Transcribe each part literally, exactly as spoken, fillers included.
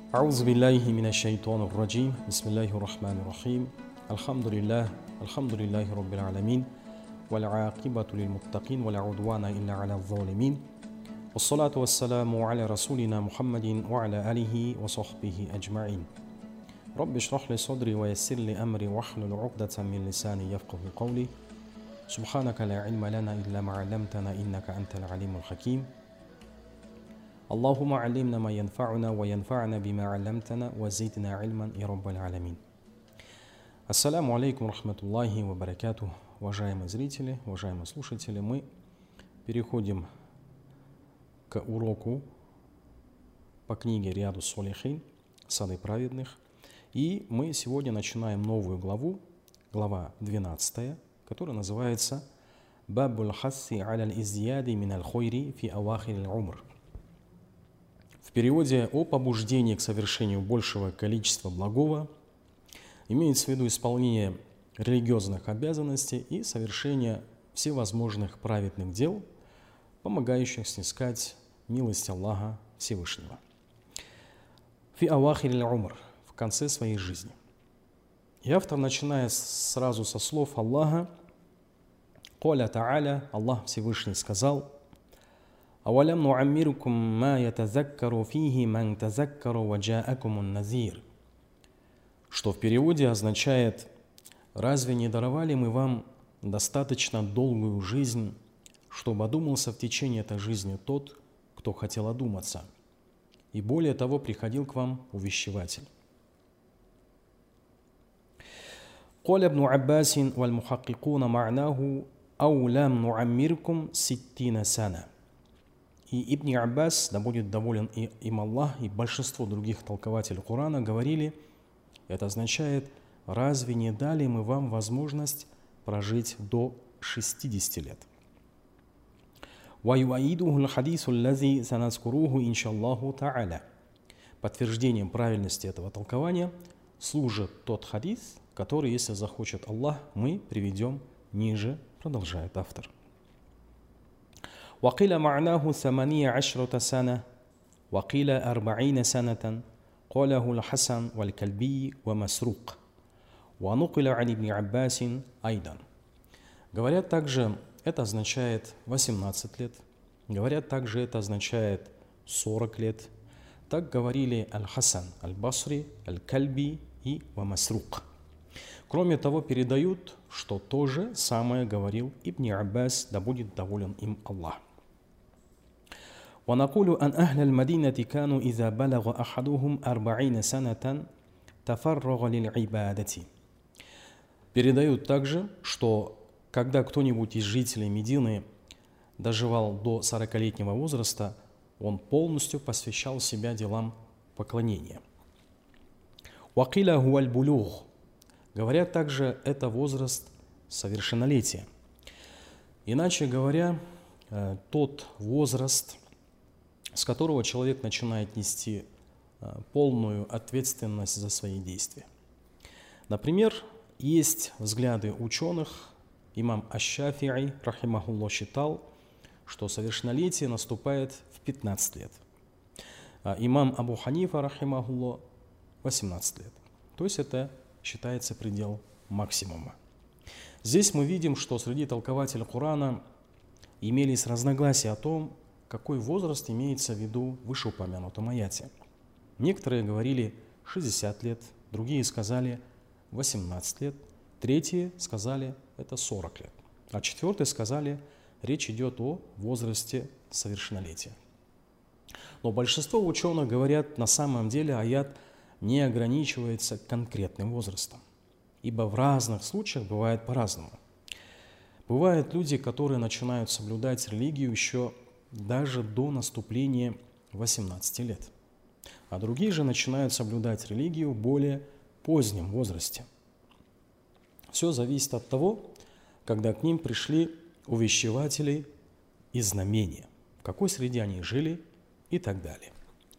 أعوذ بالله من الشيطان الرجيم بسم الله الرحمن الرحيم الحمد لله الحمد لله رب العالمين والعاقبة للمتقين ولا عدوان إلا على الظالمين والصلاة والسلام على رسولنا محمد وعلى آله وصحبه أجمعين رب اشرح لي صدري ويسر لي أمري واحلل عقدة من لساني يفقه قولي سبحانك لا علم لنا إلا ما علمتنا إنك أنت العليم الحكيم اللهم علمنا ما ينفعنا وينفعنا بما علمتنا وزدنا علما يا رب العالمين. Ассаляму алейкум рахматуллахи ва баракатух. Уважаемые зрители, уважаемые слушатели, мы переходим к уроку по книге Риаду Солихин, Сады праведных. И мы сегодня начинаем новую главу, глава двенадцатая, которая называется «Бабуль хасси аля издияди мин аль-хойри фи авахир аль-умр». В переводе «О побуждении к совершению большего количества благого» имеется в виду исполнение религиозных обязанностей и совершение всевозможных праведных дел, помогающих снискать милость Аллаха Всевышнего. «Фи авахир аль-умр» – в конце своей жизни. И автор, начиная сразу со слов Аллаха, «Коля та'аля» – Аллах Всевышний сказал: «Авалям нуаммирукум ма ятазаккару фихи ман тазаккару ва джаакумун назир», что в переводе означает: «Разве не даровали мы вам достаточно долгую жизнь, чтобы одумался в течение этой жизни тот, кто хотел одуматься, и более того приходил к вам увещеватель». قال ابن عباس والمحققون معناه أو لم نعمركم ستين سنة. И Ибн Аббас, да будет доволен и им Аллах, и большинство других толкователей Корана говорили, это означает: разве не дали мы вам возможность прожить до шестидесяти лет? Подтверждением правильности этого толкования служит тот хадис, который, если захочет Аллах, мы приведем ниже, продолжает автор. وقيل معناه ثمانية عشرة سنة وقيل أربعين سنة قاله الحسن والكلبي ومسروق ونقل عن ابن عباس أيضا. Говорят также, это означает восемнадцать лет. Говорят также, это означает сорок лет. Так говорили Аль-Хасан, Аль-Басри, Аль-Кальби и Вамасрук. Кроме того, передают, что то же самое говорил Ибн Аббас, да будет доволен им Аллах. ونقول أن أهل المدينة كانوا إذا بلغ أحدهم أربعين سنة تفرغ للعبادة. Передают также, что когда кто-нибудь из жителей Медины доживал до сорокалетнего возраста, он полностью посвящал себя делам поклонения. وقيل هو البلوغ. Говорят также, это возраст совершеннолетия. Иначе говоря, тот возраст, с которого человек начинает нести полную ответственность за свои действия. Например, есть взгляды ученых. Имам Аш-Шафи'и, рахимахуллах, считал, что совершеннолетие наступает в пятнадцать лет. А имам Абу Ханифа, рахимахуллах, восемнадцать лет. То есть это считается предел максимума. Здесь мы видим, что среди толкователей Корана имелись разногласия о том, какой возраст имеется в виду в вышеупомянутом аяте. Некоторые говорили шестьдесят лет, другие сказали восемнадцать лет, третьи сказали это сорок лет, а четвертые сказали, речь идет о возрасте совершеннолетия. Но большинство ученых говорят, на самом деле аят не ограничивается конкретным возрастом, ибо в разных случаях бывает по-разному. Бывают люди, которые начинают соблюдать религию еще даже до наступления восемнадцати лет, а другие же начинают соблюдать религию в более позднем возрасте. Все зависит от того, когда к ним пришли увещеватели и знамения, в какой среде они жили и так далее.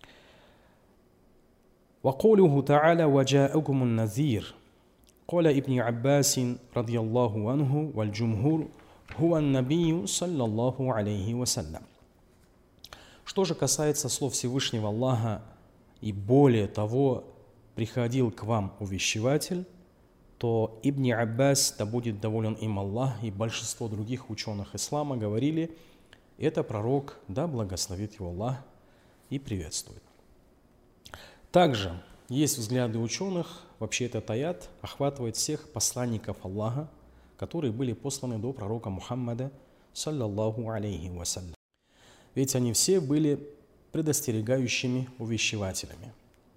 وقوله تعالى وجاءكم النذير قال ابن عباس رضي الله عنه والجمهور هو النبي صلى الله عليه وسلم. Что же касается слов Всевышнего Аллаха и более того, приходил к вам увещеватель, то Ибн Аббас, да будет доволен им Аллах, и большинство других ученых ислама говорили, это пророк, да благословит его Аллах и приветствует. Также есть взгляды ученых, вообще этот аят охватывает всех посланников Аллаха, которые были посланы до пророка Мухаммада, саллаллаху алейхи вассалям. Ведь они все были предостерегающими увещевателями.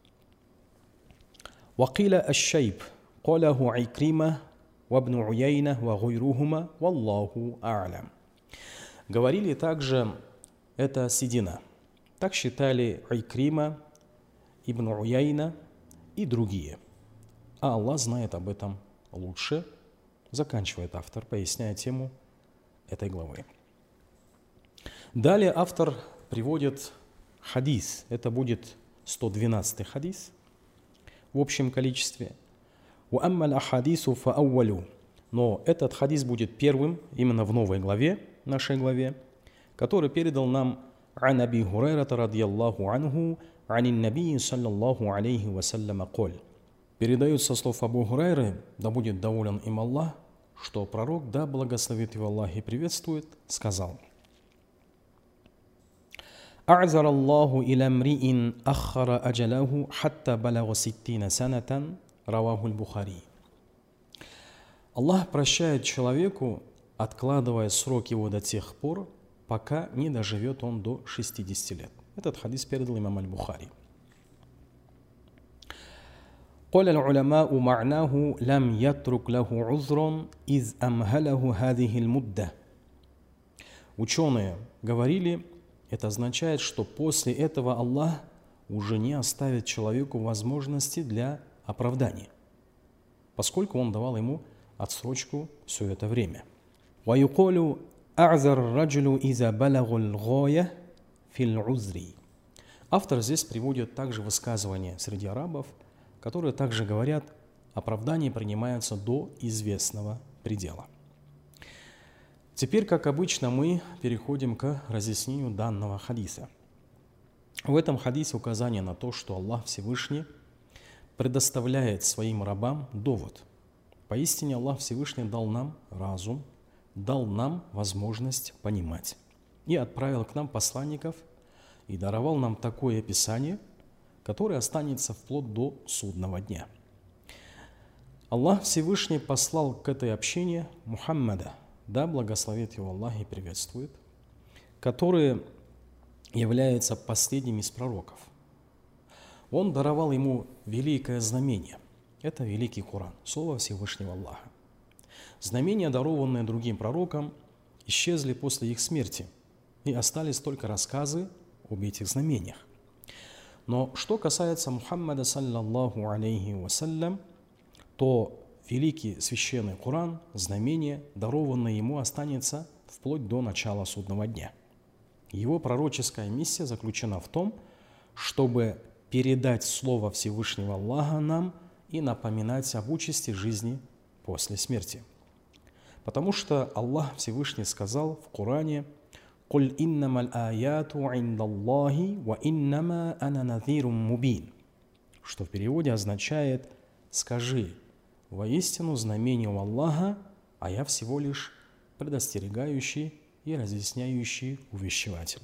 «Вакиля аш-шайб, қалаху Икрима, вабну Уяйна, ва гуйрухума, валлаху а'лям». Говорили также, это седина. Так считали Икрима, Ибн Уяйна и другие. А Аллах знает об этом лучше, заканчивает автор, поясняя тему этой главы. Далее автор приводит хадис. Это будет сто двенадцатый хадис в общем количестве. Но этот хадис будет первым именно в новой главе, нашей главе, который передал нам عن أبي هريرة رضي الله عنه عن النبي صلى الله عليه وسلم قال. Передают со слов Абу Хурайры, да будет доволен им Аллах, что пророк, да благословит его Аллах и приветствует, сказал: أعذر الله إلى امرئ أخر أجله حتى بلغ ستين سنة رواه البخاري. Аллах прощает человеку, откладывая срок его до тех пор, пока не доживет он до шестидесяти лет. Этот хадис передал имам аль-Бухари. قال العلماء معناه لم يترك له عذر إذ أمهله هذه المدة. Ученые говорили, это означает, что после этого Аллах уже не оставит человеку возможности для оправдания, поскольку он давал ему отсрочку все это время. ويقول أعذر الرجل إذا بلغ الغاية في العذر. Автор здесь приводит также высказывания среди арабов, которые также говорят, оправдание принимается до известного предела. Теперь, как обычно, мы переходим к разъяснению данного хадиса. В этом хадисе указание на то, что Аллах Всевышний предоставляет своим рабам довод. Поистине Аллах Всевышний дал нам разум, дал нам возможность понимать и отправил к нам посланников и даровал нам такое описание, которое останется вплоть до судного дня. Аллах Всевышний послал к этой общине Мухаммада, да благословит его Аллах и приветствует, который является последним из пророков. Он даровал ему великое знамение. Это великий Коран, слово Всевышнего Аллаха. Знамения, дарованные другим пророкам, исчезли после их смерти, и остались только рассказы об этих знамениях. Но что касается Мухаммада, саллаллаху алейхи вассалям, то великий священный Коран, знамение, дарованное ему, останется вплоть до начала судного дня. Его пророческая миссия заключена в том, чтобы передать слово Всевышнего Аллаха нам и напоминать об участи жизни после смерти. Потому что Аллах Всевышний сказал в Коране: «Куль иннамаль аяту индаллахи ва иннама ана надзирум мубин», что в переводе означает: «Скажи, воистину знамение у Аллаха, а я всего лишь предостерегающий и разъясняющий увещеватель».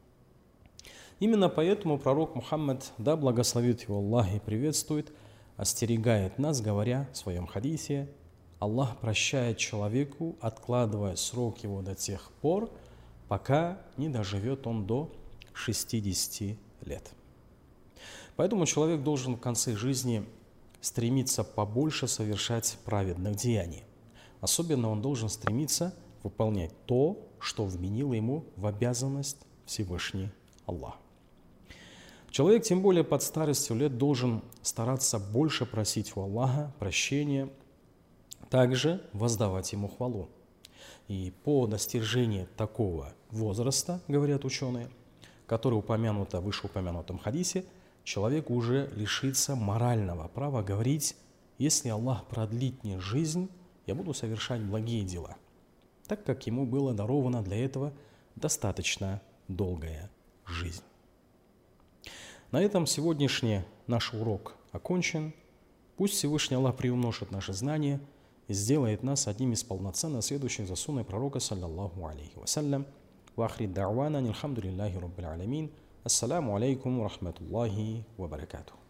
Именно поэтому пророк Мухаммад, да благословит его Аллах и приветствует, остерегает нас, говоря в своем хадисе: Аллах прощает человеку, откладывая срок его до тех пор, пока не доживет он до шестидесяти лет. Поэтому человек должен в конце жизни стремиться побольше совершать праведных деяний. Особенно он должен стремиться выполнять то, что вменил ему в обязанность Всевышний Аллах. Человек, тем более под старостью лет, должен стараться больше просить у Аллаха прощения, также воздавать ему хвалу. И по достижении такого возраста, говорят ученые, который упомянуто в вышеупомянутом хадисе, человек уже лишится морального права говорить: если Аллах продлит мне жизнь, я буду совершать благие дела, так как ему было даровано для этого достаточно долгая жизнь. На этом сегодняшний наш урок окончен. Пусть Всевышний Аллах приумножит наши знания и сделает нас одним из полноценно следующих за сунной пророка, саллаллаху алейхи вассалям. Вахри д'авана, альхамдулиллахи раббил алямин. Ассаламу алейкум ва рахматуллахи ва баракатух.